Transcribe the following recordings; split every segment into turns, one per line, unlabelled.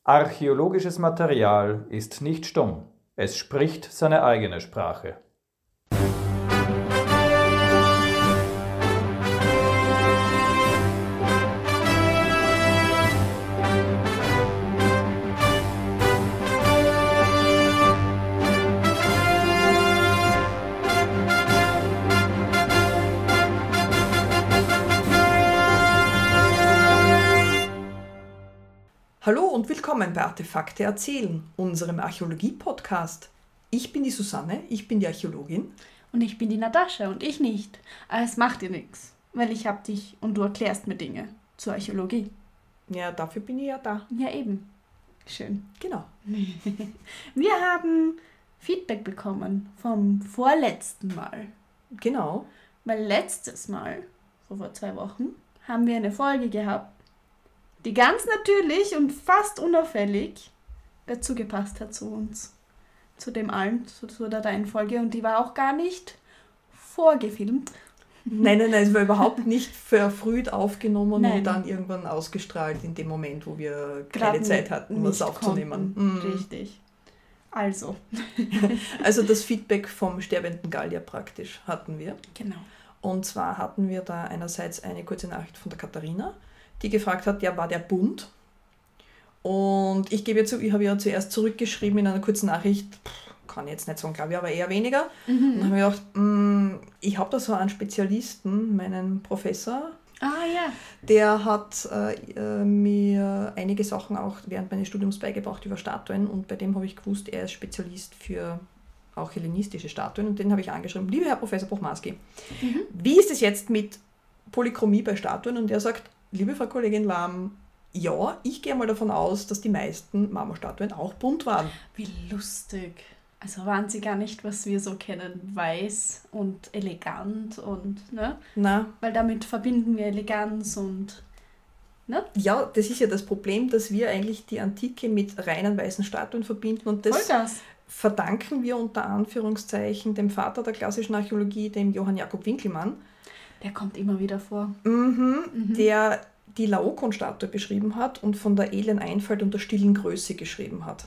Archäologisches Material ist nicht stumm, es spricht seine eigene Sprache.
Hallo und willkommen bei Artefakte erzählen, unserem Archäologie-Podcast. Ich bin die Susanne, ich bin die Archäologin.
Und ich bin die Natascha und ich nicht. Aber es macht dir nichts, weil ich hab dich und du erklärst mir Dinge zur Archäologie.
Ja, dafür bin ich ja da.
Ja, eben. Schön.
Genau.
Wir haben Feedback bekommen vom vorletzten Mal.
Genau.
Weil letztes Mal, so vor 2 Wochen, haben wir eine Folge gehabt, die ganz natürlich und fast unauffällig dazu gepasst hat zu uns. Zu dem allen, zu der Reihenfolge. Und die war auch gar nicht vorgefilmt.
Nein, es war überhaupt nicht verfrüht aufgenommen
Nein.
und dann irgendwann ausgestrahlt in dem Moment, wo wir
Gerade
keine Zeit hatten, was aufzunehmen.
Richtig. Also.
Also das Feedback vom sterbenden Gallier praktisch hatten wir.
Genau.
Und zwar hatten wir da einerseits eine kurze Nachricht von der Katharina, die gefragt hat, ja, war der bunt? Und ich gebe ja zu, ich habe ja zuerst zurückgeschrieben in einer kurzen Nachricht, kann ich jetzt nicht sagen, glaube ich, aber eher weniger. Und dann habe ich gedacht, ich habe da so einen Spezialisten, meinen Professor, der hat mir einige Sachen auch während meines Studiums beigebracht über Statuen und bei dem habe ich gewusst, er ist Spezialist für auch hellenistische Statuen und den habe ich angeschrieben, lieber Herr Professor Bochmarsky, wie ist es jetzt mit Polychromie bei Statuen? Und er sagt, liebe Frau Kollegin Lahm, ja, ich gehe mal davon aus, dass die meisten Marmorstatuen auch bunt waren.
Wie lustig. Also waren sie gar nicht, was wir so kennen, weiß und elegant und, ne?
Na,
Weil damit verbinden wir Eleganz und, ne?
ja, das ist ja das Problem, dass wir eigentlich die Antike mit reinen weißen Statuen verbinden und das verdanken wir unter Anführungszeichen dem Vater der klassischen Archäologie, dem Johann Jakob Winkelmann.
Der kommt immer wieder vor.
Der die Laokoon-Statue beschrieben hat und von der edlen Einfalt und der stillen Größe geschrieben hat.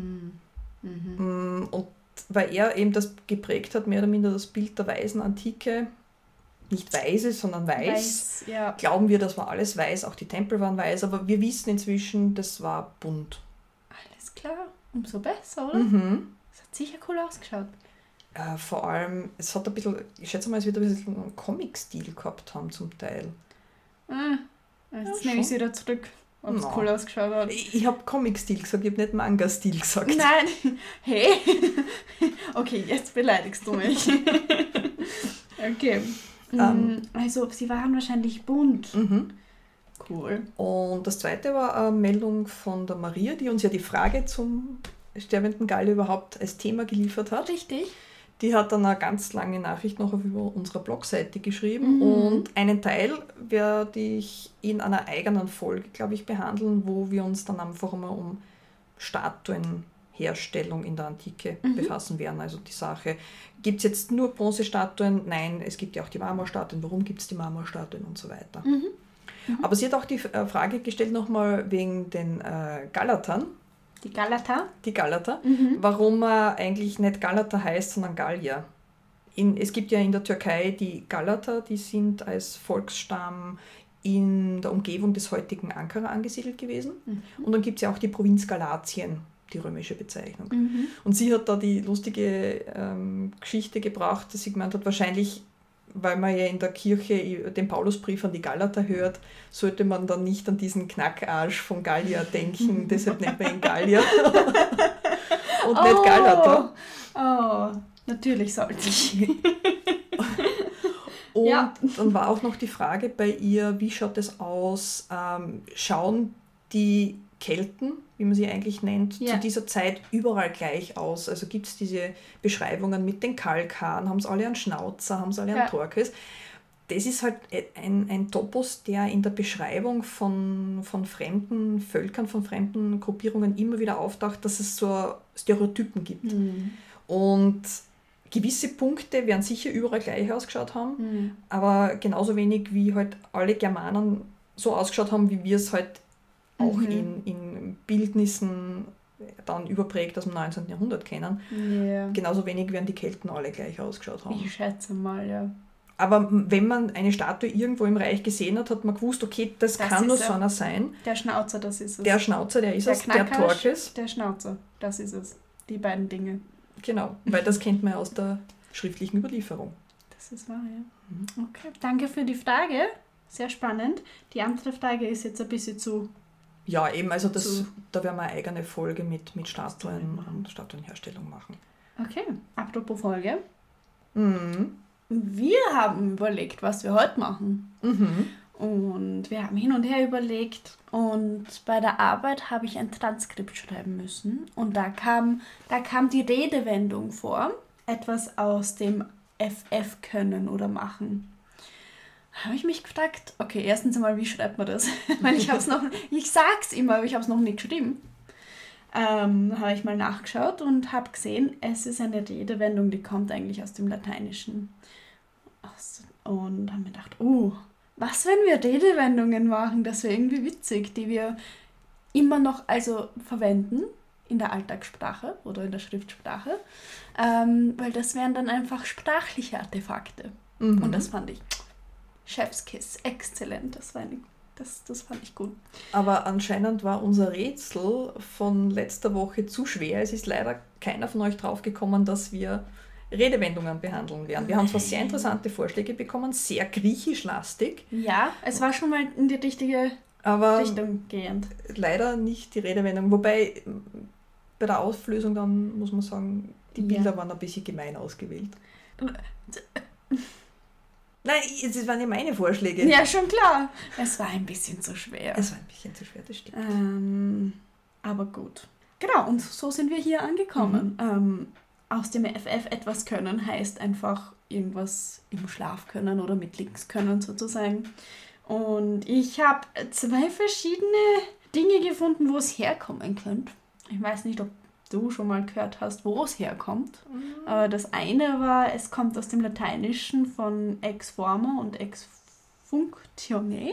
Und weil er eben das geprägt hat, mehr oder minder das Bild der weißen Antike, nicht weise, sondern weiß,
ja.
Glauben wir, das war alles weiß, auch die Tempel waren weiß, aber wir wissen inzwischen, das war bunt.
Alles klar, umso besser, oder? Das hat sicher cool ausgeschaut.
Vor allem, es hat ein bisschen, ich schätze mal, es wird ein bisschen einen Comic-Stil gehabt haben zum Teil.
Jetzt nehme ich es wieder zurück, ob es cool ausgeschaut hat.
Ich habe Comic-Stil gesagt, ich habe nicht Manga-Stil gesagt.
Nein, hey. Okay, jetzt beleidigst du mich. Okay. Also, sie waren wahrscheinlich bunt. Cool.
Und das zweite war eine Meldung von der Maria, die uns ja die Frage zum sterbenden Gallier überhaupt als Thema geliefert hat.
Richtig.
Die hat dann eine ganz lange Nachricht noch auf unserer Blogseite geschrieben und einen Teil werde ich in einer eigenen Folge, glaube ich, behandeln, wo wir uns dann einfach mal um Statuenherstellung in der Antike befassen werden. Also die Sache, gibt es jetzt nur Bronzestatuen? Nein, es gibt ja auch die Marmorstatuen. Warum gibt es die Marmorstatuen und so weiter? Aber sie hat auch die Frage gestellt nochmal wegen den Galatern.
Die Galater.
Warum er eigentlich nicht Galater heißt, sondern Gallier. Es gibt ja in der Türkei die Galater, die sind als Volksstamm in der Umgebung des heutigen Ankara angesiedelt gewesen. Und dann gibt es ja auch die Provinz Galatien, die römische Bezeichnung. Und sie hat da die lustige Geschichte gebracht, dass sie gemeint hat, wahrscheinlich, weil man ja in der Kirche den Paulusbrief an die Galater hört, sollte man dann nicht an diesen Knackarsch von Gallier denken, deshalb nennt man ihn Gallier und nicht Galater.
Oh, natürlich sollte ich.
Und dann war auch noch die Frage bei ihr, wie schaut es aus? Schauen die Kelten, wie man sie eigentlich nennt, zu dieser Zeit überall gleich aus? Also gibt es diese Beschreibungen mit den Kalkhaaren, haben sie alle einen Schnauzer, haben sie alle einen Torquis? Das ist halt ein Topos, der in der Beschreibung von fremden Völkern, von fremden Gruppierungen immer wieder auftaucht, dass es so Stereotypen gibt. Und gewisse Punkte werden sicher überall gleich ausgeschaut haben, aber genauso wenig wie halt alle Germanen so ausgeschaut haben, wie wir es halt auch in Bildnissen dann überprägt aus dem 19. Jahrhundert kennen.
Ja.
Genauso wenig werden die Kelten alle gleich ausgeschaut haben.
Ich schätze mal, ja.
Aber wenn man eine Statue irgendwo im Reich gesehen hat, hat man gewusst, okay, das kann nur so einer sein.
Der Schnauzer, das ist es.
Der Schnauzer, der ist
der
es. Der Torques.
Der Schnauzer, das ist es. Die beiden Dinge.
Genau, weil das kennt man ja aus der schriftlichen Überlieferung.
Das ist wahr, ja. Okay, danke für die Frage. Sehr spannend. Die andere Frage ist jetzt ein bisschen zu...
Ja, eben, also da werden wir eine eigene Folge mit Statuen und Statuenherstellung machen.
Okay, apropos Folge.
Mhm.
Wir haben überlegt, was wir heute machen.
Mhm.
Und wir haben hin und her überlegt und bei der Arbeit habe ich ein Transkript schreiben müssen. Und da kam die Redewendung vor, etwas aus dem FF können oder machen. Da habe ich mich gefragt, okay, erstens einmal, wie schreibt man das? Weil ich sag's immer, aber ich habe es noch nicht geschrieben. Habe ich mal nachgeschaut und habe gesehen, es ist eine Redewendung, die kommt eigentlich aus dem Lateinischen. Und habe mir gedacht, was, wenn wir Redewendungen machen? Das wäre irgendwie witzig, die wir immer noch verwenden in der Alltagssprache oder in der Schriftsprache, weil das wären dann einfach sprachliche Artefakte. Und das fand ich Chefskiss, exzellent, das fand ich gut.
Aber anscheinend war unser Rätsel von letzter Woche zu schwer. Es ist leider keiner von euch draufgekommen, dass wir Redewendungen behandeln werden. Wir haben zwar sehr interessante Vorschläge bekommen, sehr griechischlastig.
Ja, es war schon mal in die richtige Richtung gehend.
Leider nicht die Redewendung. Wobei bei der Auflösung dann, muss man sagen, die Bilder waren ein bisschen gemein ausgewählt. Nein, das waren ja meine Vorschläge.
Ja, schon klar. Es war ein bisschen zu schwer.
Es war ein bisschen zu schwer, das stimmt.
Aber gut. Genau, und so sind wir hier angekommen. Aus dem FF etwas können heißt einfach irgendwas im Schlaf können oder mit links können sozusagen. Und ich habe 2 verschiedene Dinge gefunden, wo es herkommen könnte. Ich weiß nicht, ob du schon mal gehört hast, wo es herkommt. Aber das eine war, es kommt aus dem Lateinischen von ex forma und ex functione,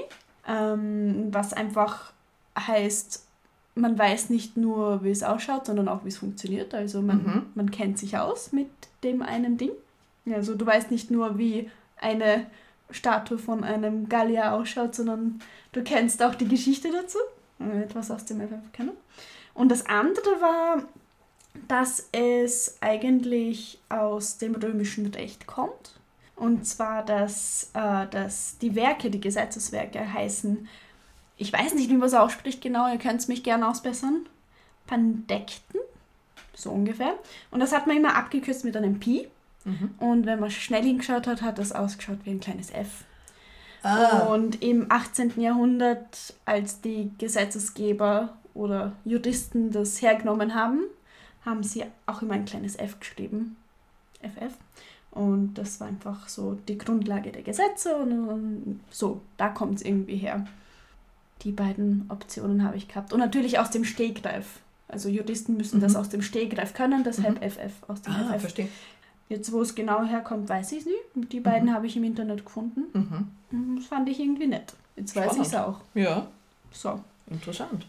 was einfach heißt, man weiß nicht nur, wie es ausschaut, sondern auch, wie es funktioniert. Also man kennt sich aus mit dem einen Ding. Also du weißt nicht nur, wie eine Statue von einem Gallier ausschaut, sondern du kennst auch die Geschichte dazu. Etwas aus dem FF kennen. Und das andere war, dass es eigentlich aus dem römischen Recht kommt. Und zwar, dass die Werke, die Gesetzeswerke heißen, ich weiß nicht, wie man es ausspricht genau, ihr könnt es mich gerne ausbessern, Pandekten, so ungefähr. Und das hat man immer abgekürzt mit einem Pi. Und wenn man schnell hingeschaut hat, hat das ausgeschaut wie ein kleines F. Und im 18. Jahrhundert, als die Gesetzesgeber oder Juristen das hergenommen haben, haben sie auch immer ein kleines F geschrieben. FF. Und das war einfach so die Grundlage der Gesetze und so, da kommt es irgendwie her. Die beiden Optionen habe ich gehabt. Und natürlich aus dem Stegreif. Also Juristen müssen das aus dem Stegreif können, deshalb FF aus dem FF.
Verstehe.
Jetzt, wo es genau herkommt, weiß ich es nicht. Und die beiden habe ich im Internet gefunden. Das fand ich irgendwie nett. Jetzt weiß ich es auch.
Ja.
So.
Interessant.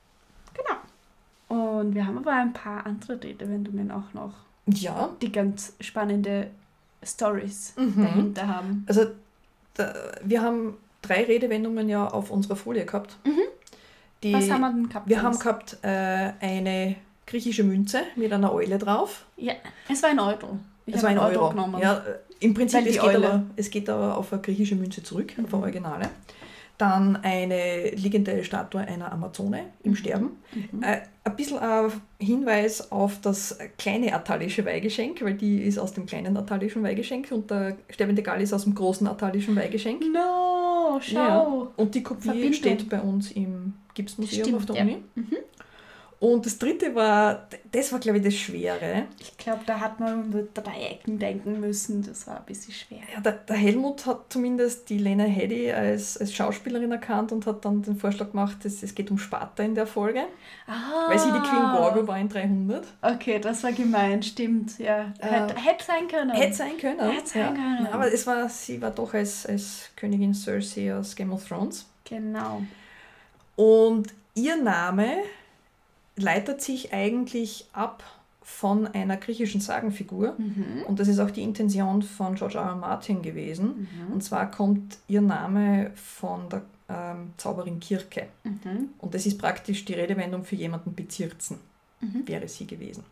Genau. Und wir haben aber ein paar andere Redewendungen auch noch,
Ja.
die ganz spannende Stories dahinter haben.
Also wir haben 3 Redewendungen ja auf unserer Folie gehabt.
Was haben wir denn gehabt?
Wir haben gehabt eine griechische Münze mit einer Eule drauf.
Ja, es war ein Euro.
Es war ein Euro
genommen.
Ja, im Prinzip,
Weil
es geht aber auf eine griechische Münze zurück, auf eine Originale. Dann eine liegende Statue einer Amazone im Sterben. Ein bisschen ein Hinweis auf das kleine atalische Weihgeschenk, weil die ist aus dem kleinen atalischen Weihgeschenk und der sterbende Gall ist aus dem großen atalischen Weihgeschenk.
No, schau.
Ja. Und die Kopie
Verbindung.
steht bei uns im Gipsmuseum.
Stimmt,
auf der
ja.
Uni. Und das dritte war, das war glaube ich das Schwere.
Ich glaube, da hat man mit Dreiecken denken müssen. Das war ein bisschen schwer.
Ja, der Helmut hat zumindest die Lena Headey als Schauspielerin erkannt und hat dann den Vorschlag gemacht, es geht um Sparta in der Folge. Weil sie die Queen Gorgo war in 300.
Okay, das war gemein, stimmt. Ja. Hätte sein können.
Hätte sein können.
Hätte sein können.
Aber sie war doch als Königin Cersei aus Game of Thrones.
Genau.
Und Ihr Name leitet sich eigentlich ab von einer griechischen Sagenfigur. Und das ist auch die Intention von George R. R. Martin gewesen. Und zwar kommt ihr Name von der Zauberin Kirke. Und das ist praktisch die Redewendung für jemanden bezirzen, wäre sie gewesen.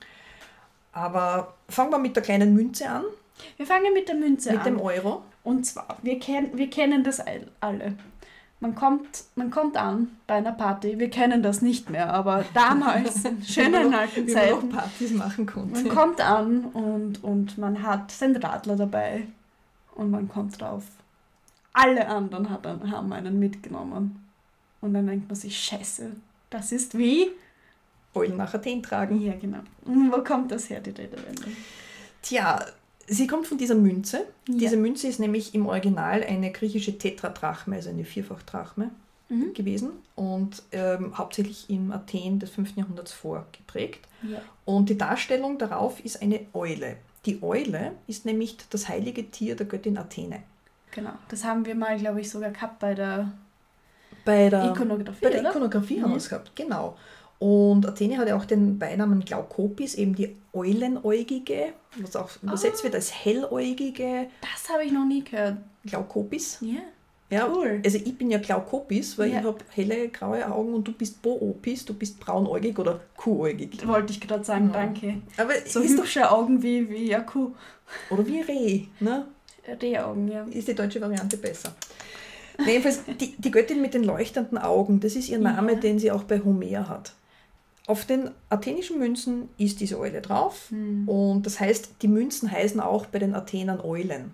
Aber fangen wir mit der kleinen Münze an.
Wir fangen mit der Münze an.
Mit dem Euro.
Und zwar, wir kennen das alle. Man kommt an bei einer Party, wir kennen das nicht mehr, aber damals, in schönen alten
Wie man
Zeiten,
noch Partys machen konnte.
man kommt an und man hat seinen Radler dabei und man kommt drauf. Alle anderen haben einen mitgenommen. Und dann denkt man sich, scheiße, das ist wie...
Eulen nach Athen tragen.
Ja, genau. Und wo kommt das her, die Redewendung?
Tja, sie kommt von dieser Münze.
Ja.
Diese Münze ist nämlich im Original eine griechische Tetradrachme, also eine Vierfachdrachme gewesen und hauptsächlich in Athen des 5. Jahrhunderts vorgeprägt.
Ja.
Und die Darstellung darauf ist eine Eule. Die Eule ist nämlich das heilige Tier der Göttin Athene.
Genau, das haben wir mal, glaube ich, sogar gehabt bei der Ikonografie,
Bei der
oder?
Ikonografie haben wir es gehabt, genau. Und Athene hat ja auch den Beinamen Glaukopis, eben die Eulenäugige, was auch übersetzt wird als Helläugige.
Das habe ich noch nie gehört.
Glaukopis.
Ja.
Ja,
Cool.
also ich bin ja Glaukopis, weil
Ja.
ich habe helle, graue Augen und du bist Boopis, du bist braunäugig oder kuhäugig.
Wollte ich gerade sagen,
Ja.
danke.
Aber
So
ist doch,
hübsche Augen wie ja, Kuh.
oder wie Reh, ne?
Rehaugen, ja.
Ist die deutsche Variante besser. Jedenfalls, die Göttin mit den leuchtenden Augen, das ist ihr Name,
Ja.
den sie auch bei Homer hat. Auf den athenischen Münzen ist diese Eule drauf und das heißt, die Münzen heißen auch bei den Athenern Eulen.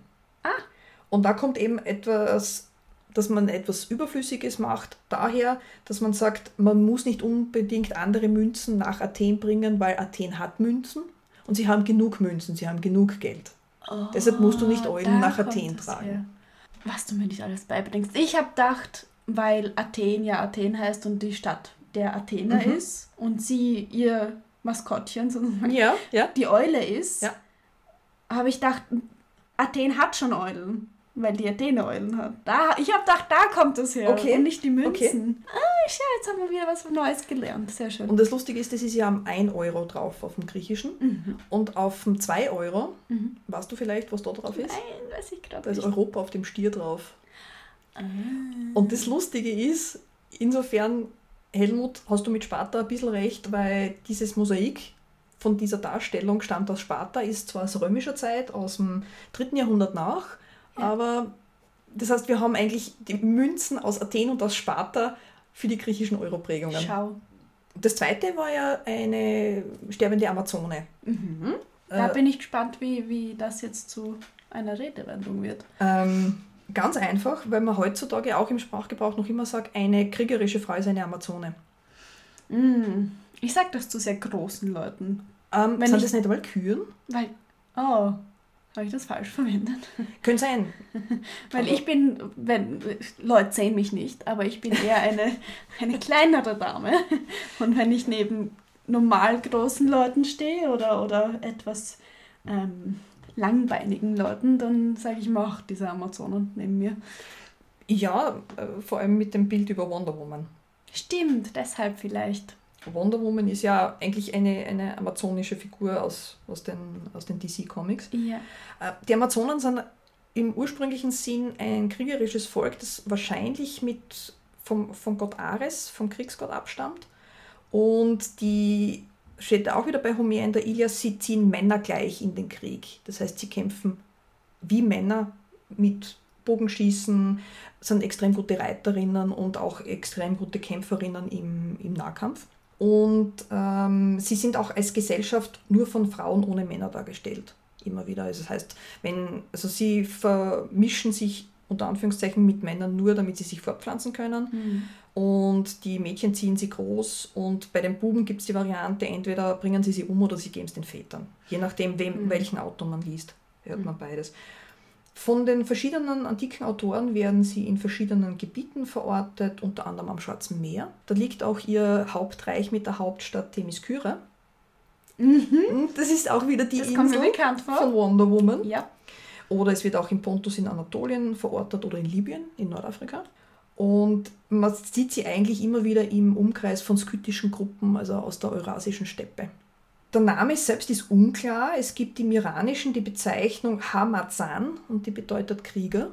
Und da kommt eben etwas, dass man etwas Überflüssiges macht, daher, dass man sagt, man muss nicht unbedingt andere Münzen nach Athen bringen, weil Athen hat Münzen und sie haben genug Münzen, sie haben genug Geld. Deshalb musst du nicht Eulen
da
nach
kommt
Athen
es
tragen.
her. Was du mir nicht alles beibringst. Ich habe gedacht, weil Athen ja Athen heißt und die Stadt der Athener ist und sie ihr Maskottchen sozusagen
Ja, ja.
die Eule ist,
Ja.
habe ich gedacht, Athen hat schon Eulen, weil die Athene Eulen hat. Ich habe gedacht, da kommt das her
Okay.
und nicht die Münzen.
Okay.
Schau, jetzt haben wir wieder was Neues gelernt. Sehr schön.
Und das Lustige ist, das ist ja am 1 Euro drauf auf dem Griechischen und auf dem 2 Euro, weißt du vielleicht, was da drauf ist?
Nein, weiß ich gerade
Da ist
nicht.
Europa auf dem Stier drauf. Und das Lustige ist, insofern, Helmut, hast du mit Sparta ein bisschen recht, weil dieses Mosaik von dieser Darstellung stammt aus Sparta, ist zwar aus römischer Zeit, aus dem 3. Jahrhundert nach, aber das heißt, wir haben eigentlich die Münzen aus Athen und aus Sparta für die griechischen Europrägungen.
Schau.
Das zweite war ja eine sterbende Amazone.
Da bin ich gespannt, wie das jetzt zu einer Redewendung wird.
Ganz einfach, weil man heutzutage auch im Sprachgebrauch noch immer sagt, eine kriegerische Frau ist eine Amazone.
Ich sage das zu sehr großen Leuten.
Sind
ich-
das nicht einmal Kühen?
Weil, habe ich das falsch verwendet?
Könnte sein.
Weil
Aber-
ich bin, Leute sehen mich nicht, aber ich bin eher eine kleinere Dame. Und wenn ich neben normal großen Leuten stehe oder etwas langbeinigen Leuten, dann sage ich mir auch diese Amazonen neben mir.
Ja, vor allem mit dem Bild über Wonder Woman.
Stimmt, deshalb vielleicht.
Wonder Woman ist ja eigentlich eine amazonische Figur aus den DC-Comics.
Ja.
Die Amazonen sind im ursprünglichen Sinn ein kriegerisches Volk, das wahrscheinlich vom Gott Ares, vom Kriegsgott, abstammt. Und die steht auch wieder bei Homer in der Ilias, sie ziehen Männer gleich in den Krieg. Das heißt, sie kämpfen wie Männer mit Bogenschießen, sind extrem gute Reiterinnen und auch extrem gute Kämpferinnen im Nahkampf. Und sie sind auch als Gesellschaft nur von Frauen ohne Männer dargestellt. Immer wieder. Also das heißt, sie vermischen sich unter Anführungszeichen mit Männern nur, damit sie sich fortpflanzen können. Und die Mädchen ziehen sie groß und bei den Buben gibt es die Variante, entweder bringen sie um oder sie geben es den Vätern. Je nachdem, welchen Autor man liest, hört man beides. Von den verschiedenen antiken Autoren werden sie in verschiedenen Gebieten verortet, unter anderem am Schwarzen Meer. Da liegt auch ihr Hauptreich mit der Hauptstadt Themyskyra. Das ist auch wieder die
Das kommt mir
Insel
bekannt vor.
von Wonder Woman.
Ja.
Oder es wird auch in Pontus in Anatolien verortet oder in Libyen, in Nordafrika. Und man sieht sie eigentlich immer wieder im Umkreis von skythischen Gruppen, also aus der eurasischen Steppe. Der Name selbst ist unklar. Es gibt im Iranischen die Bezeichnung Hamazan und die bedeutet Krieger.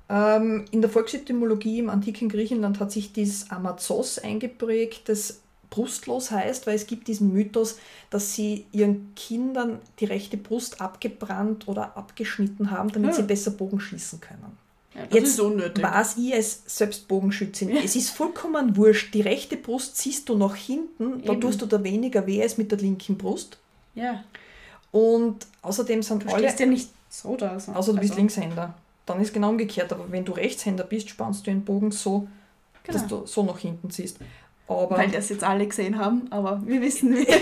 In der Volksetymologie im antiken Griechenland hat sich das Amazos eingeprägt, das brustlos heißt, weil es gibt diesen Mythos, dass sie ihren Kindern die rechte Brust abgebrannt oder abgeschnitten haben, damit sie besser Bogen schießen können.
Ja, das ist
Jetzt
unnötig.
weiß ich als selbst Bogenschützin, es ist vollkommen wurscht, die rechte Brust ziehst du nach hinten, da
Eben.
tust du da weniger weh als mit der linken Brust.
Ja,
Und außerdem sind
du
alle,
stehst ja nicht so da. So.
außer du bist Linkshänder, dann ist genau umgekehrt, aber wenn du Rechtshänder bist, spannst du den Bogen so, dass du so nach hinten ziehst. Aber
Weil das jetzt alle gesehen haben, aber wir wissen nicht.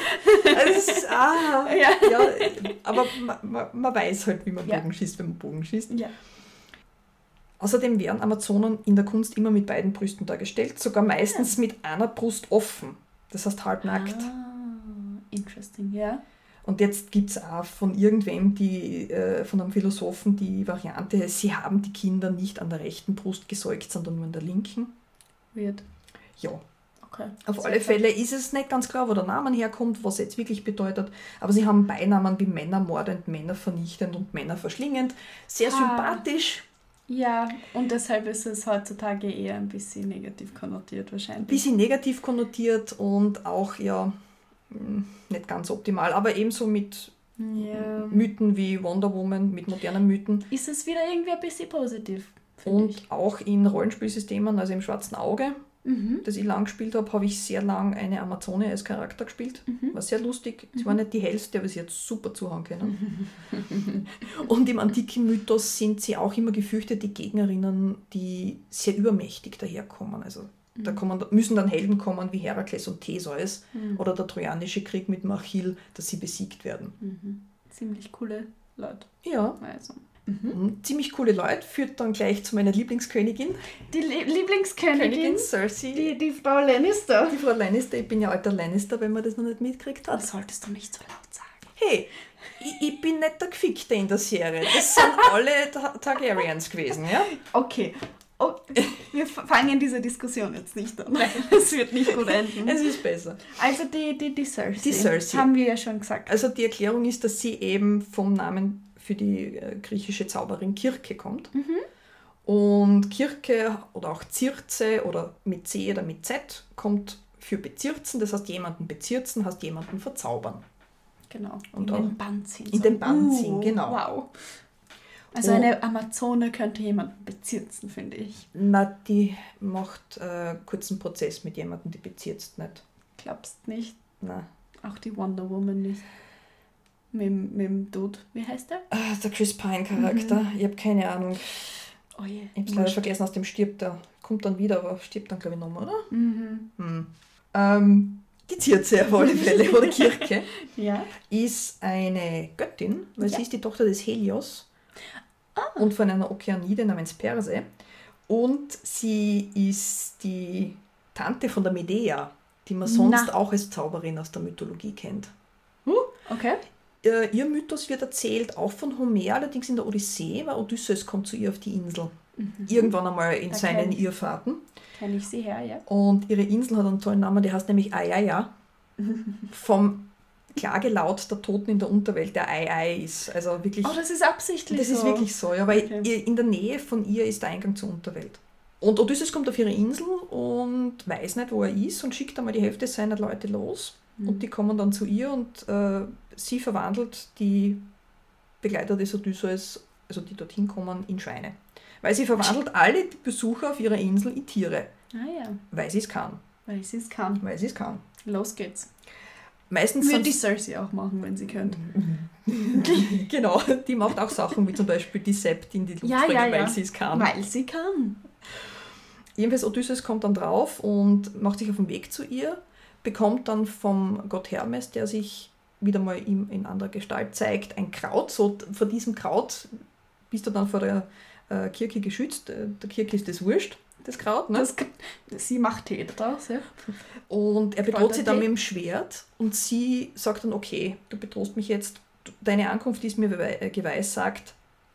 es ist,
Ja.
ja, aber man weiß halt, wie man
Ja.
Bogen schießt, wenn man Bogen schießt.
Ja.
Außerdem werden Amazonen in der Kunst immer mit beiden Brüsten dargestellt, sogar meistens mit einer Brust offen, das heißt halbnackt.
Interesting, ja.
Und jetzt gibt es auch von irgendwem, von einem Philosophen, die Variante, sie haben die Kinder nicht an der rechten Brust gesäugt, sondern nur an der linken.
Weird.
Ja,
Okay.
auf alle Fälle ist es nicht ganz klar, wo der Name herkommt, was er jetzt wirklich bedeutet, aber sie haben Beinamen wie Männer mordend, Männer vernichtend und Männer verschlingend. Sehr sympathisch,
Ja, und deshalb ist es heutzutage eher ein bisschen negativ konnotiert
ein
wahrscheinlich.
bisschen negativ konnotiert und auch ja nicht ganz optimal, aber ebenso mit
Ja.
Mythen wie Wonder Woman, mit modernen Mythen.
Ist es wieder irgendwie ein bisschen positiv, finde ich.
Und auch in Rollenspielsystemen, also im Schwarzen Auge, das ich lang gespielt habe, habe ich sehr lang eine Amazone als Charakter gespielt. War sehr lustig. Sie war nicht die hellste, aber sie hat super zuhauen können. Und im antiken Mythos sind sie auch immer gefürchtete Gegnerinnen, die sehr übermächtig daherkommen. Also da müssen dann Helden kommen wie Herakles und Theseus oder der Trojanische Krieg mit Achill, dass sie besiegt werden.
Ziemlich coole Leute.
Ja,
Also.
ziemlich coole Leute. Führt dann gleich zu meiner Lieblingskönigin,
Die Lieblingskönigin,
Cersei.
die Frau Lannister.
Die Frau Lannister, ich bin ja alter Lannister, wenn man das noch nicht mitgekriegt hat.
Das solltest du nicht so laut sagen.
Hey, ich bin nicht der Gefickte in der Serie. Das sind alle Targaryens gewesen, ja?
Okay. Oh, wir fangen diese Diskussion jetzt nicht an. Es wird nicht gut enden.
Es ist besser.
Also die Cersei.
Die Cersei.
Haben wir ja schon gesagt.
Also die Erklärung ist, dass sie eben vom Namen für die griechische Zauberin Kirke kommt. Und Kirke oder auch Circe oder mit C oder mit Z kommt für bezirzen. Das heißt, jemanden bezirzen heißt jemanden verzaubern.
Genau.
Und
in
auch
den Bann ziehen.
in den Bann ziehen, genau.
Wow. Also eine Amazone könnte jemanden bezirzen, finde ich.
Na, die macht kurzen Prozess mit jemandem, die bezirzt nicht.
Glaubst nicht?
Na.
Auch die Wonder Woman nicht. Mit dem Dude. Wie heißt der?
Der Chris Pine-Charakter, ich habe keine Ahnung.
Oh je.
Ich habe es leider vergessen, aus dem stirbt er. Kommt dann wieder, aber stirbt dann, glaube ich, nochmal, oder? Die Circe auf alle Fälle, oder Kirke,
Ja.
ist eine Göttin, weil
Ja.
sie ist die Tochter des Helios und von einer Okeanide namens Perse. Und sie ist die Tante von der Medea, die man sonst auch als Zauberin aus der Mythologie kennt.
Okay.
Ihr Mythos wird erzählt auch von Homer, allerdings in der Odyssee, weil Odysseus kommt zu ihr auf die Insel. Irgendwann einmal in
Da
seinen
kenn ich.
Irrfahrten.
Kenne ich sie her, ja.
Und ihre Insel hat einen tollen Namen, der heißt nämlich Ayaya. Vom Klagelaut der Toten in der Unterwelt, der Ai ist. Also wirklich,
Oh, das ist absichtlich
das
so.
ist wirklich so, ja, weil
Okay.
in der Nähe von ihr ist der Eingang zur Unterwelt. Und Odysseus kommt auf ihre Insel und weiß nicht, wo er ist und schickt einmal die Hälfte seiner Leute los. Und die kommen dann zu ihr und sie verwandelt die Begleiter des Odysseus, also die dorthin kommen, in Schweine. Weil sie verwandelt alle die Besucher auf ihrer Insel in Tiere.
Ah ja,
Weil sie es kann.
weil sie es kann.
Weil sie es kann.
Los geht's.
Meistens
Würde die
sind
Cersei auch machen, wenn sie könnte.
genau, die macht auch Sachen wie zum Beispiel die Sept in die Luft
Ja,
springen,
ja, ja.
weil sie es kann.
Weil sie kann.
Jedenfalls Odysseus kommt dann drauf und macht sich auf den Weg zu ihr, bekommt dann vom Gott Hermes, der sich wieder mal ihm in anderer Gestalt zeigt, ein Kraut. So vor diesem Kraut bist du dann vor der Kirche geschützt. Der Kirche ist das wurscht, das Kraut. Ne?
Sie macht Tee daraus, ja.
Und er bedroht sie dann
Kräutertee.
mit dem Schwert und sie sagt dann, okay, du bedrohst mich jetzt, deine Ankunft ist mir geweissagt,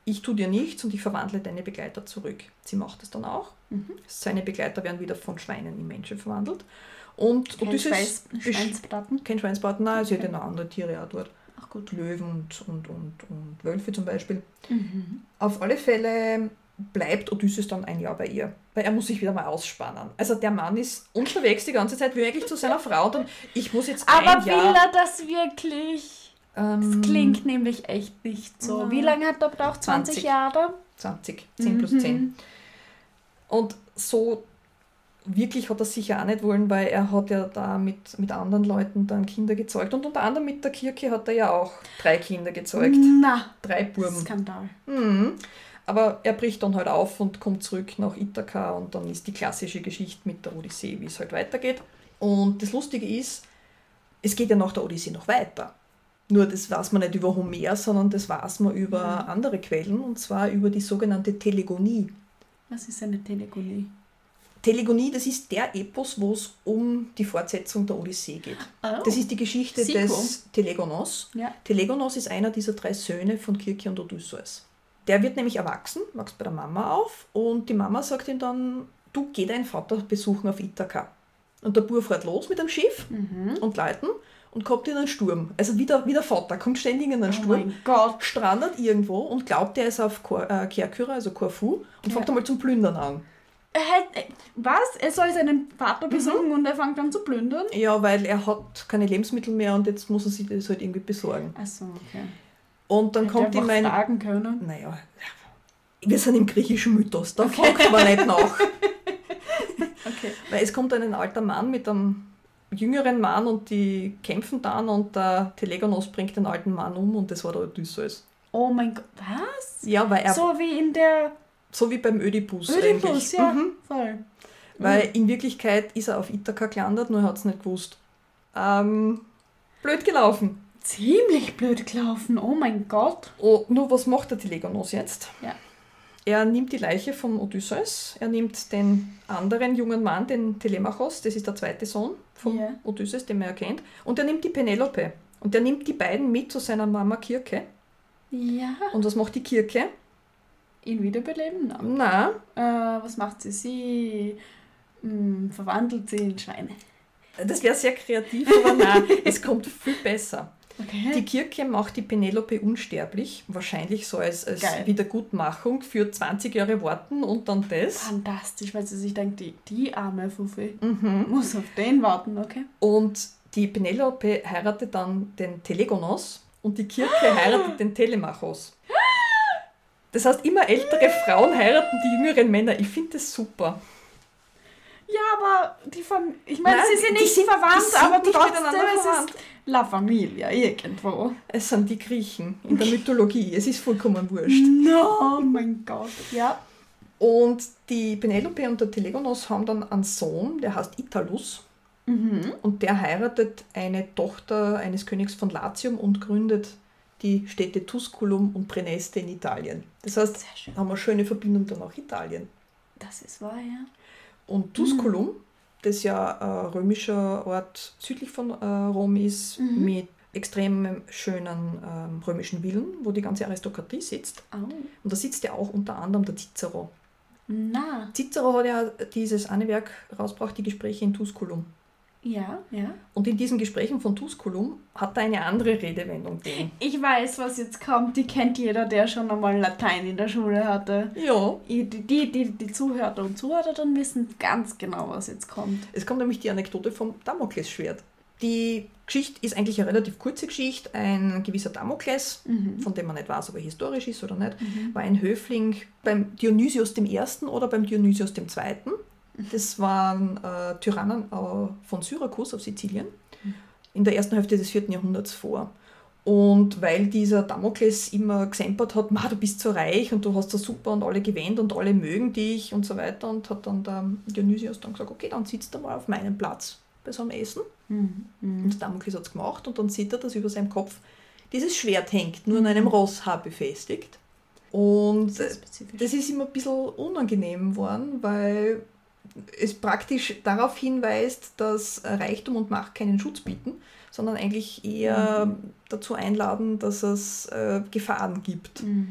ich tue dir nichts und ich verwandle deine Begleiter zurück. Sie macht es dann auch. Seine Begleiter werden wieder von Schweinen in Menschen verwandelt. Und
Kein
Odysseus...
Schweinsbraten?
Kein Schweinsbraten, nein, sie
Okay.
hat ja noch andere Tiere auch dort.
Ach gut.
Löwen und Wölfe zum Beispiel. Auf alle Fälle bleibt Odysseus dann ein Jahr bei ihr, weil er muss sich wieder mal ausspannen. Also der Mann ist unterwegs die ganze Zeit, will eigentlich zu seiner Frau und dann, ich muss jetzt
Aber
ein
will
Jahr...
er das wirklich? Das klingt nämlich echt nicht so.
Ja.
Wie lange hat er gebraucht? 20 Jahre?
20, 10 plus 10. Und so wirklich hat er sicher auch nicht wollen, weil er hat ja da mit anderen Leuten dann Kinder gezeugt und unter anderem mit der Kirche hat er ja auch 3 Kinder gezeugt.
Na,
3 Buben.
Skandal.
Aber er bricht dann halt auf und kommt zurück nach Ithaka und dann ist die klassische Geschichte mit der Odyssee, wie es halt weitergeht. Und das Lustige ist, es geht ja nach der Odyssee noch weiter. Nur das weiß man nicht über Homer, sondern das weiß man über andere Quellen und zwar über die sogenannte Telegonie.
Was ist eine Telegonie?
Telegonie, das ist der Epos, wo es um die Fortsetzung der Odyssee geht.
Oh.
Das ist die Geschichte
Sequel.
des Telegonos.
Ja.
Telegonos ist einer dieser 3 Söhne von Kirke und Odysseus. Der wird nämlich erwachsen, wächst bei der Mama auf und die Mama sagt ihm dann, du geh deinen Vater besuchen auf Ithaka. Und der Bub fährt los mit dem Schiff und Leuten und kommt in einen Sturm. Also wie der Vater, kommt ständig in einen
Oh
Sturm,
mein Gott.
strandet irgendwo und glaubt, er ist auf Kerkyra, also Korfu, und fängt einmal zum Plündern an.
Was? Er soll seinen Vater besuchen und er fängt an zu plündern?
Ja, weil er hat keine Lebensmittel mehr und jetzt muss er sich das halt irgendwie besorgen.
Achso, okay.
Und dann kommt ihm ein...
fragen können.
Naja, wir sind im griechischen Mythos, da fragt man nicht nach.
Okay.
Weil es kommt ein alter Mann mit einem jüngeren Mann und die kämpfen dann und der Telegonos bringt den alten Mann um und das war der Odysseus.
Oh mein Gott, was?
Ja, weil er...
So wie in der
So wie beim Ödipus
Ödipus,
eigentlich.
ja, voll.
Weil in Wirklichkeit ist er auf Ithaka gelandet, nur er hat es nicht gewusst. Blöd gelaufen.
Ziemlich blöd gelaufen, oh mein Gott.
Oh, nur was macht der Telegonos jetzt?
Ja.
Er nimmt die Leiche von Odysseus, er nimmt den anderen jungen Mann, den Telemachos, das ist der zweite Sohn von
Ja.
Odysseus, den man erkennt, und er nimmt die Penelope. Und er nimmt die beiden mit zu seiner Mama Kirke.
Ja.
Und was macht die Kirke?
Ihn wiederbeleben? Nein.
Na,
Was macht sie? Sie verwandelt sie in Schweine.
das wäre sehr kreativ, aber nein, es kommt viel besser.
Okay.
Die Kirche macht die Penelope unsterblich, wahrscheinlich so als
Geil.
Wiedergutmachung für 20 Jahre warten und dann das.
Fantastisch, weil sie sich denkt, die arme Fuffi muss auf den warten, okay?
Und die Penelope heiratet dann den Telegonos und die Kirche heiratet den Telemachos. Das heißt, immer ältere Frauen heiraten die jüngeren Männer. Ich finde das super.
Ja, aber ich meine,
Nein,
sie sind
die
nicht
sind-
verwandt,
die sind
aber
nicht
trotzdem,
miteinander
es
verwandt.
ist La Familia irgendwo.
Es sind die Griechen in der Mythologie. Es ist vollkommen wurscht.
No, oh mein Gott. Ja.
Und die Penelope und der Telegonos haben dann einen Sohn, der heißt Italus. Und der heiratet eine Tochter eines Königs von Latium und gründet die Städte Tusculum und Praeneste in Italien. Das heißt,
Sehr schön.
haben wir eine schöne Verbindung dann nach Italien.
Das ist wahr, ja.
Und Tusculum, das ja ein römischer Ort südlich von Rom ist, mit extrem schönen römischen Villen, wo die ganze Aristokratie sitzt.
Oh.
Und da sitzt ja auch unter anderem der Cicero.
Na,
Cicero hat ja dieses eine Werk rausgebracht, die Gespräche in Tusculum.
ja, ja.
Und in diesen Gesprächen von Tusculum hat er eine andere Redewendung drin.
Ich weiß, was jetzt kommt. Die kennt jeder, der schon einmal Latein in der Schule hatte.
Ja.
Die Zuhörer und Zuhörerinnen wissen ganz genau, was jetzt kommt.
Es kommt nämlich die Anekdote vom Damoklesschwert. Die Geschichte ist eigentlich eine relativ kurze Geschichte. Ein gewisser Damokles, von dem man nicht weiß, ob er historisch ist oder nicht, war ein Höfling beim Dionysios I. oder beim Dionysios II. Das waren Tyrannen von Syrakus auf Sizilien in der ersten Hälfte des 4. Jahrhunderts vor. Und weil dieser Damokles immer gesempert hat, du bist so reich und du hast das super und alle gewähnt und alle mögen dich und so weiter, und hat dann der Dionysios dann gesagt, okay, dann sitzt er mal auf meinem Platz bei so einem Essen. Und der Damokles hat es gemacht und dann sieht er, dass über seinem Kopf dieses Schwert hängt, nur an einem Rosshaar befestigt. Und das ist immer ein bisschen unangenehm geworden, weil es praktisch darauf hinweist, dass Reichtum und Macht keinen Schutz bieten, sondern eigentlich eher dazu einladen, dass es Gefahren gibt.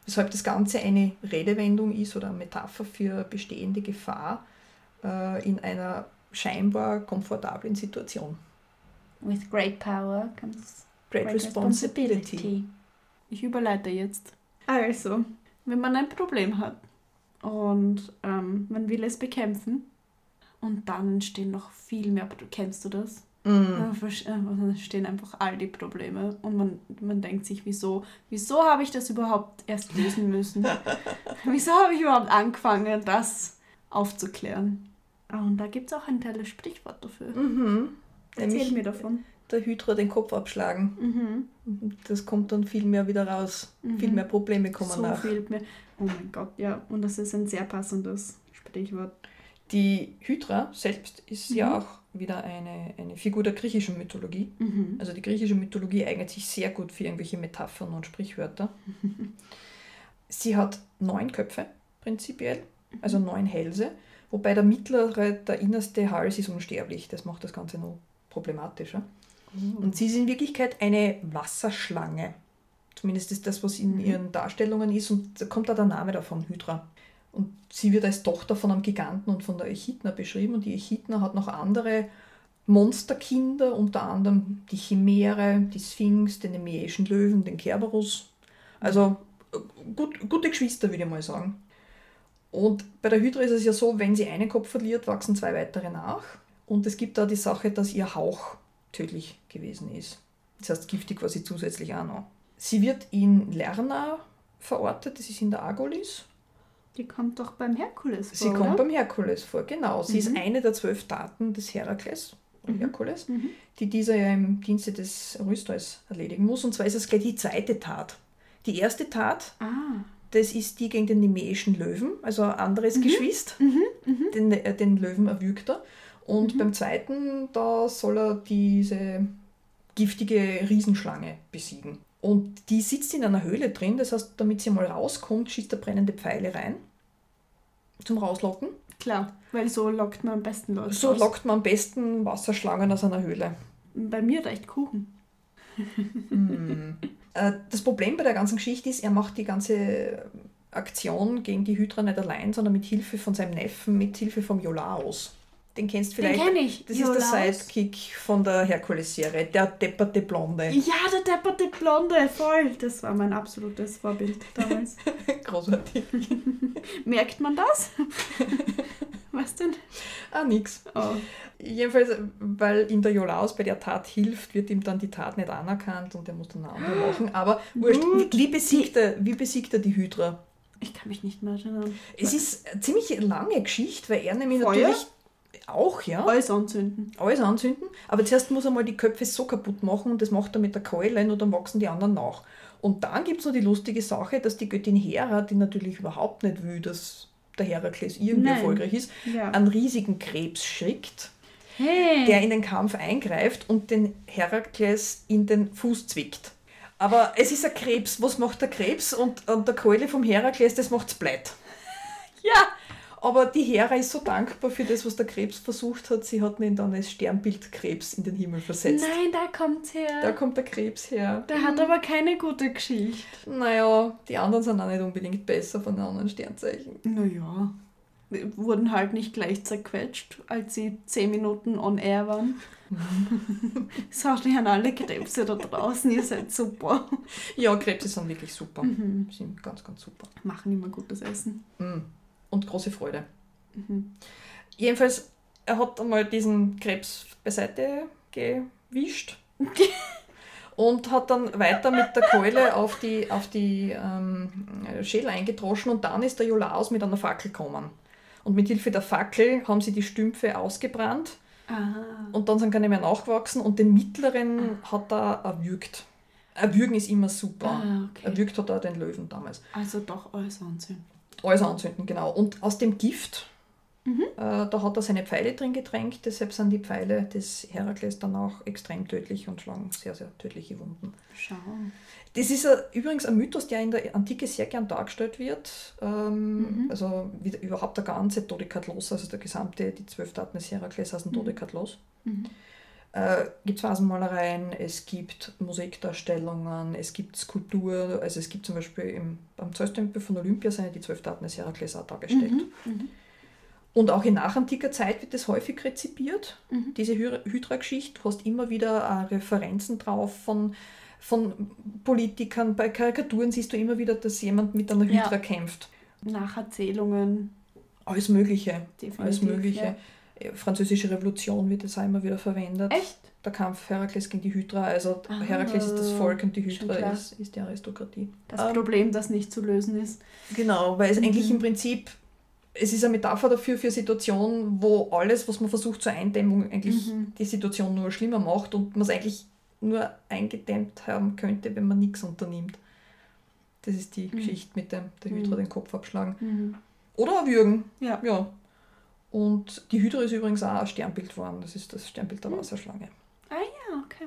weshalb das Ganze eine Redewendung ist oder eine Metapher für bestehende Gefahr in einer scheinbar komfortablen Situation.
With great power comes
Great responsibility.
Ich überleite jetzt. Also, wenn man ein Problem hat und man will es bekämpfen und dann entstehen noch viel mehr, kennst du das? Dann entstehen einfach all die Probleme und man denkt sich, wieso habe ich das überhaupt erst lösen müssen? Wieso habe ich überhaupt angefangen, das aufzuklären? Und da gibt es auch ein tolles Sprichwort dafür. Erzähl mir davon.
Der Hydra den Kopf abschlagen. Das kommt dann viel mehr wieder raus. Viel mehr Probleme kommen
so
nach.
Viel mehr. Oh mein Gott, ja. Und das ist ein sehr passendes Sprichwort.
Die Hydra selbst ist ja auch wieder eine Figur der griechischen Mythologie. Also die griechische Mythologie eignet sich sehr gut für irgendwelche Metaphern und Sprichwörter. Sie hat 9 Köpfe, prinzipiell, also 9 Hälse, wobei der mittlere, der innerste Hals ist unsterblich. Das macht das Ganze noch problematischer. Und sie ist in Wirklichkeit eine Wasserschlange. Zumindest ist das, was in ihren Darstellungen ist. Und da kommt auch der Name davon, Hydra. Und sie wird als Tochter von einem Giganten und von der Echidna beschrieben. Und die Echidna hat noch andere Monsterkinder, unter anderem die Chimäre, die Sphinx, den nemäischen Löwen, den Kerberus. Also gute Geschwister, würde ich mal sagen. Und bei der Hydra ist es ja so, wenn sie einen Kopf verliert, wachsen 2 weitere nach. Und es gibt da die Sache, dass ihr Hauch tödlich gewesen ist. Das heißt, giftig war sie zusätzlich auch noch. Sie wird in Lerna verortet, das ist in der Argolis.
Die kommt doch beim Herkules vor,
Sie kommt beim Herkules vor, genau. Sie ist eine der 12 Taten des Herakles, Herkules, die dieser ja im Dienste des Eurystheus erledigen muss. Und zwar ist es gleich die zweite Tat. Die erste Tat, das ist die gegen den nemäischen Löwen, also ein anderes Geschwister. Den Löwen erwürgt er. Und beim zweiten, da soll er diese giftige Riesenschlange besiegen. Und die sitzt in einer Höhle drin, das heißt, damit sie mal rauskommt, schießt er brennende Pfeile rein, zum Rauslocken.
Klar, weil so lockt man am besten Leute
So
raus.
lockt man am besten Wasserschlangen aus einer Höhle.
Bei mir reicht Kuchen.
Das Problem bei der ganzen Geschichte ist, er macht die ganze Aktion gegen die Hydra nicht allein, sondern mit Hilfe von seinem Neffen, mit Hilfe von Iolaos. Den kennst du vielleicht.
Den kenne ich.
Das
Iolaos.
ist der Sidekick von der Herkules-Serie, der depperte Blonde.
Ja, der depperte Blonde, voll. Das war mein absolutes Vorbild damals.
Großartig.
Merkt man das? Was denn?
Nix.
Oh.
Jedenfalls, weil ihm der Iolaos bei der Tat hilft, wird ihm dann die Tat nicht anerkannt und er muss dann eine andere machen. Aber wurscht, wie besiegt er die Hydra?
Ich kann mich nicht mehr erinnern.
Es ist eine ziemlich lange Geschichte, weil er nämlich
Feuer?
natürlich auch, ja.
Alles anzünden.
Alles anzünden, aber zuerst muss er mal die Köpfe so kaputt machen und das macht er mit der Keule und dann wachsen die anderen nach. Und dann gibt es noch die lustige Sache, dass die Göttin Hera, die natürlich überhaupt nicht will, dass der Herakles irgendwie erfolgreich ist, einen riesigen Krebs schickt, der in den Kampf eingreift und den Herakles in den Fuß zwickt. Aber es ist ein Krebs. Was macht der Krebs? Und der Keule vom Herakles, das macht's blöd.
Ja!
Aber die Hera ist so dankbar für das, was der Krebs versucht hat. Sie hat ihn dann als Sternbild Krebs in den Himmel versetzt.
Nein, da kommt's her.
Da kommt der Krebs her.
Der hat aber keine gute Geschichte.
Naja, die anderen sind auch nicht unbedingt besser von den anderen Sternzeichen.
Naja. Wurden halt nicht gleich zerquetscht, als sie 10 Minuten on air waren. Sorry an alle Krebse da draußen, ihr seid super.
Ja, Krebse sind wirklich super. Sind ganz, ganz super.
Machen immer gutes Essen.
Und große Freude. Jedenfalls, er hat einmal diesen Krebs beiseite gewischt und hat dann weiter mit der Keule auf die Schädel eingedroschen und dann ist der Iolaos mit einer Fackel gekommen. Und mit Hilfe der Fackel haben sie die Stümpfe ausgebrannt und dann sind keine mehr nachgewachsen und den mittleren hat er erwürgt. Erwürgen ist immer super.
Okay.
Erwürgt hat er den Löwen damals.
Also doch alles anzünden.
Alles anzünden, genau. Und aus dem Gift, da hat er seine Pfeile drin getränkt, deshalb sind die Pfeile des Herakles dann auch extrem tödlich und schlagen sehr, sehr tödliche Wunden.
Schau.
Das ist übrigens ein Mythos, der in der Antike sehr gern dargestellt wird. Also überhaupt der ganze Dodekatlos, also die 12 Taten des Herakles heißen Dodekatlos. gibt es Vasenmalereien, es gibt Musikdarstellungen, es gibt Skulptur, also es gibt zum Beispiel beim Zeustempel von Olympia sind ja die 12 Taten des Herakles auch dargestellt. Und auch in nachantiker Zeit wird das häufig rezipiert, diese Hydra-Geschichte. Du hast immer wieder Referenzen drauf von Politikern. Bei Karikaturen siehst du immer wieder, dass jemand mit einer Hydra kämpft.
Nacherzählungen.
Alles Mögliche.
Definitiv,
Alles Mögliche. Ja. Französische Revolution wird das auch immer wieder verwendet.
Echt?
Der Kampf Herakles gegen die Hydra. Also Herakles ist das Volk und die Hydra ist die Aristokratie.
Das Problem, das nicht zu lösen ist.
Genau, weil es eigentlich im Prinzip, es ist eine Metapher dafür für eine Situation, wo alles, was man versucht zur Eindämmung, eigentlich die Situation nur schlimmer macht und man es eigentlich nur eingedämmt haben könnte, wenn man nichts unternimmt. Das ist die Geschichte mit der Hydra den Kopf abschlagen. Oder erwürgen. Ja. Und die Hydra ist übrigens auch ein Sternbild geworden. Das ist das Sternbild der Wasserschlange.
Ah ja, okay.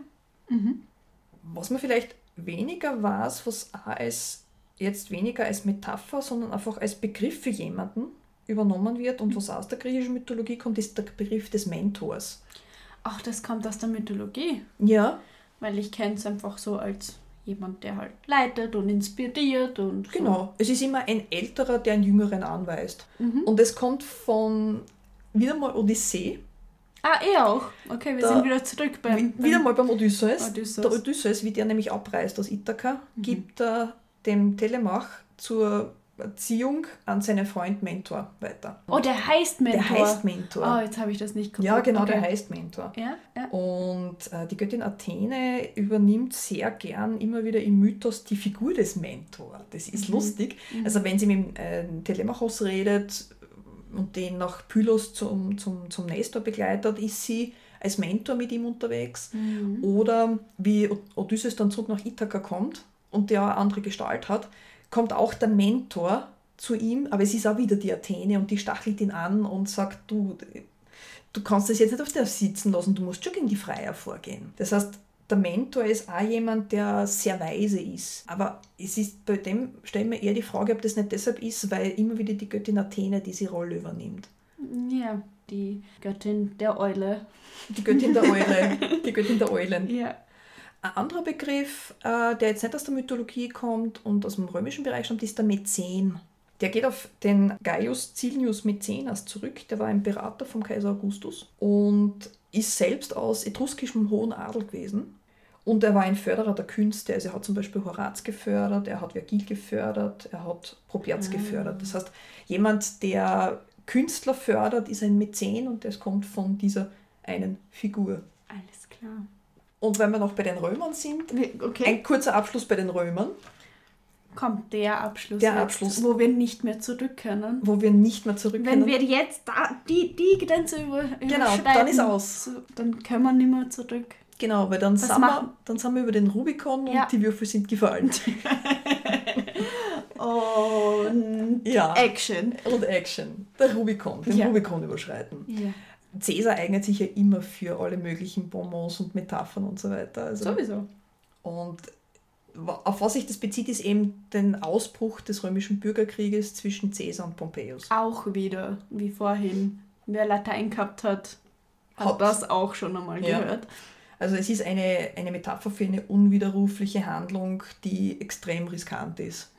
Was man vielleicht weniger weiß, was auch jetzt weniger als Metapher, sondern einfach als Begriff für jemanden übernommen wird und was aus der griechischen Mythologie kommt, ist der Begriff des Mentors.
Ach, das kommt aus der Mythologie?
Ja.
Weil ich kenne es einfach so als jemand, der halt leitet und inspiriert und so.
Genau. Es ist immer ein Älterer, der einen Jüngeren anweist. Und es kommt von wieder mal Odyssee.
Ah, auch. Okay, wir sind wieder zurück
wieder mal beim Odysseus.
Odysseus.
Der Odysseus, wie der nämlich abreist aus Ithaka, gibt er dem Telemach zur Erziehung an seinen Freund Mentor weiter.
Oh, der heißt Mentor.
Der heißt Mentor.
Oh, jetzt habe ich das nicht gefunden.
Ja, genau, der heißt Mentor.
Ja.
Und die Göttin Athene übernimmt sehr gern immer wieder im Mythos die Figur des Mentor. Das ist lustig. Also wenn sie mit Telemachos redet und den nach Pylos zum Nestor begleitet, ist sie als Mentor mit ihm unterwegs. Oder wie Odysseus dann zurück nach Ithaka kommt und der eine andere Gestalt hat, kommt auch der Mentor zu ihm, aber es ist auch wieder die Athene und die stachelt ihn an und sagt, du kannst das jetzt nicht auf dir sitzen lassen, du musst schon gegen die Freier vorgehen. Das heißt, der Mentor ist auch jemand, der sehr weise ist. Aber es ist bei dem, stellen wir eher die Frage, ob das nicht deshalb ist, weil immer wieder die Göttin Athene diese Rolle übernimmt.
Ja, die Göttin der Eule.
Die Göttin der Eule. Die Göttin der Eulen.
Ja.
Ein anderer Begriff, der jetzt nicht aus der Mythologie kommt und aus dem römischen Bereich stammt, ist der Mäzen. Der geht auf den Gaius Cilnius Mäzenas zurück. Der war ein Berater vom Kaiser Augustus und ist selbst aus etruskischem hohen Adel gewesen. Und er war ein Förderer der Künste. Also er hat zum Beispiel Horaz gefördert, er hat Vergil gefördert, er hat Properz gefördert. Das heißt, jemand, der Künstler fördert, ist ein Mäzen und das kommt von dieser einen Figur.
Alles klar.
Und wenn wir noch bei den Römern sind,
okay.
Ein kurzer Abschluss bei den Römern.
Kommt der Abschluss,
wo
wir nicht mehr zurück können.
Wenn
wir jetzt die Grenze überschreiten,
genau, dann ist aus.
Dann können wir nicht mehr zurück.
Genau, weil dann sind wir über den Rubikon und die Würfel sind gefallen.
Und Action.
Und Action. Der Rubikon, Rubikon überschreiten.
Ja.
Caesar eignet sich ja immer für alle möglichen Bonbons und Metaphern und so weiter. Also,
sowieso.
Und auf was sich das bezieht, ist eben den Ausbruch des römischen Bürgerkrieges zwischen Caesar und Pompeius.
Auch wieder, wie vorhin. Wer Latein gehabt hat das auch schon einmal gehört.
Also es ist eine Metapher für eine unwiderrufliche Handlung, die extrem riskant ist.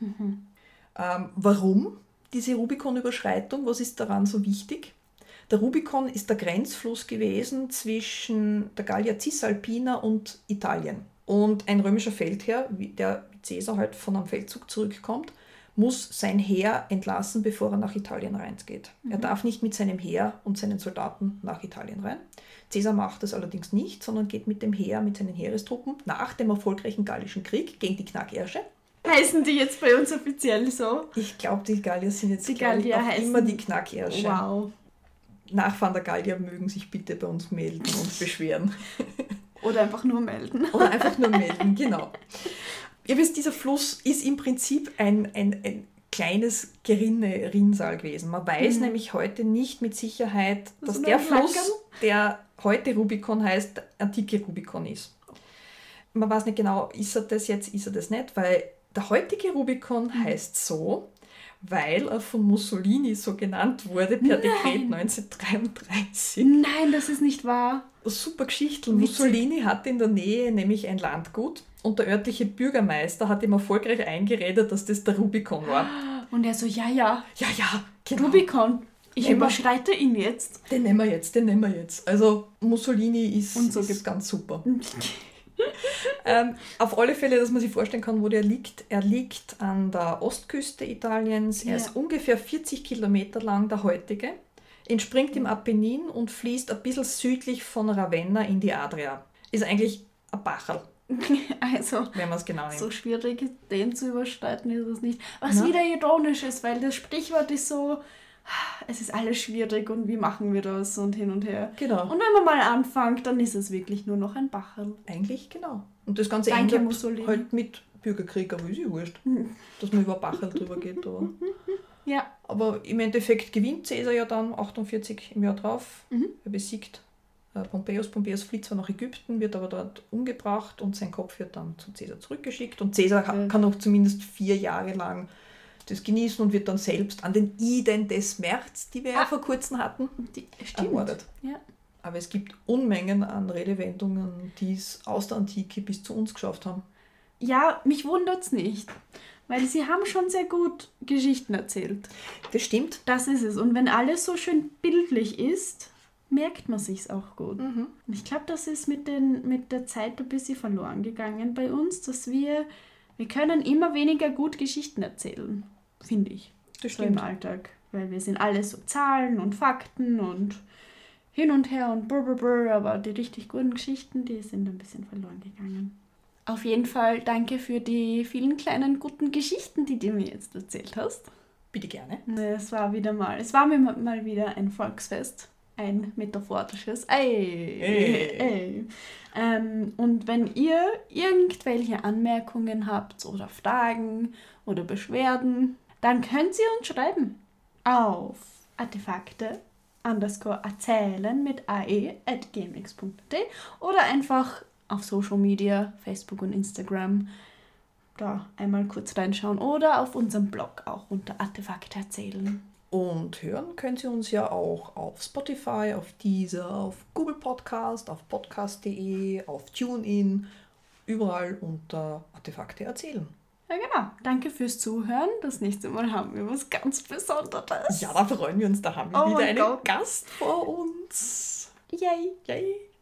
Warum diese Rubikon-Überschreitung? Was ist daran so wichtig? Der Rubikon ist der Grenzfluss gewesen zwischen der Gallia Cisalpina und Italien. Und ein römischer Feldherr, der Caesar halt von einem Feldzug zurückkommt, muss sein Heer entlassen, bevor er nach Italien reingeht. Er darf nicht mit seinem Heer und seinen Soldaten nach Italien rein. Caesar macht das allerdings nicht, sondern geht mit dem Heer, mit seinen Heerestruppen nach dem erfolgreichen Gallischen Krieg gegen die Knackersche.
Heißen die jetzt bei uns offiziell so?
Ich glaube, die Gallier sind jetzt
heißen
immer die Knackersche.
Wow.
Nachfahren der Gallier mögen sich bitte bei uns melden und beschweren.
Oder einfach nur melden.
Genau. Ihr wisst, dieser Fluss ist im Prinzip ein kleines Rinnsal gewesen. Man weiß nämlich heute nicht mit Sicherheit, dass der Fluss, der heute Rubikon heißt, der antike Rubikon ist. Man weiß nicht genau, ist er das jetzt, ist er das nicht, weil der heutige Rubikon heißt so, weil er von Mussolini so genannt wurde per Dekret 1933.
Nein, das ist nicht wahr.
Super Geschichte.
Witzig.
Mussolini hatte in der Nähe nämlich ein Landgut und der örtliche Bürgermeister hat ihm erfolgreich eingeredet, dass das der Rubikon war.
Und er so, ja,
Ja, genau.
Rubikon, ich
Nehmen wir-
überschreite ihn jetzt.
Den nehmen wir jetzt. Also Mussolini ist,
Und so
ist ganz super. Auf alle Fälle, dass man sich vorstellen kann, wo der liegt. Er liegt an der Ostküste Italiens. Er
Ja.
ist ungefähr 40 Kilometer lang, der heutige. Entspringt im Apennin und fließt ein bisschen südlich von Ravenna in die Adria. Ist eigentlich ein Bacherl,
Also,
wenn man es genau nimmt.
so schwierig den zu überschreiten ist es nicht. Was
Na?
wieder ironisch ist, weil das Sprichwort ist so, es ist alles schwierig und wie machen wir das und hin und her.
Genau,
Und wenn man mal anfängt, dann ist es wirklich nur noch ein Bacherl.
eigentlich genau. Und das Ganze
Danke,
endet
Mussolini.
halt mit Bürgerkrieg, aber ist ja wurscht, dass man über Bacherl drüber geht.
Ja,
Aber im Endeffekt gewinnt Caesar ja dann 48 im Jahr drauf. Er besiegt Pompeius. Pompeius flieht zwar nach Ägypten, wird aber dort umgebracht und sein Kopf wird dann zu Caesar zurückgeschickt. Und Caesar kann noch zumindest 4 Jahre lang das genießen und wird dann selbst an den Iden des März, die wir ja vor kurzem hatten,
stimmt.
ermordet.
Ja.
Aber es gibt Unmengen an Redewendungen, die es aus der Antike bis zu uns geschafft haben.
Ja, mich wundert's nicht, weil sie haben schon sehr gut Geschichten erzählt.
Das stimmt.
Das ist es. Und wenn alles so schön bildlich ist, merkt man sich's auch gut. Und ich glaube, das ist mit der Zeit ein bisschen verloren gegangen bei uns, dass wir können immer weniger gut Geschichten erzählen, finde ich.
Das
So im Alltag. Weil wir sind alles so Zahlen und Fakten und hin und her und brr, aber die richtig guten Geschichten, die sind ein bisschen verloren gegangen. Auf jeden Fall danke für die vielen kleinen guten Geschichten, die du mir jetzt erzählt hast.
Bitte gerne.
Es war mir mal wieder ein Volksfest. Ein metaphorisches. Ey. Und wenn ihr irgendwelche Anmerkungen habt oder Fragen oder Beschwerden, dann könnt ihr uns schreiben auf artefakte_erzählen mit ae@gmx.at oder einfach auf Social Media, Facebook und Instagram, da einmal kurz reinschauen oder auf unserem Blog auch unter Artefakte erzählen.
Und hören können Sie uns ja auch auf Spotify, auf Deezer, auf Google Podcast, auf podcast.de, auf TuneIn, überall unter Artefakte erzählen.
Ja, genau. Danke fürs Zuhören. Das nächste Mal haben wir was ganz Besonderes.
Ja, da freuen wir uns, da haben wir
Oh
wieder
mein
einen
Gott.
Gast vor uns.
Yay.
Yay.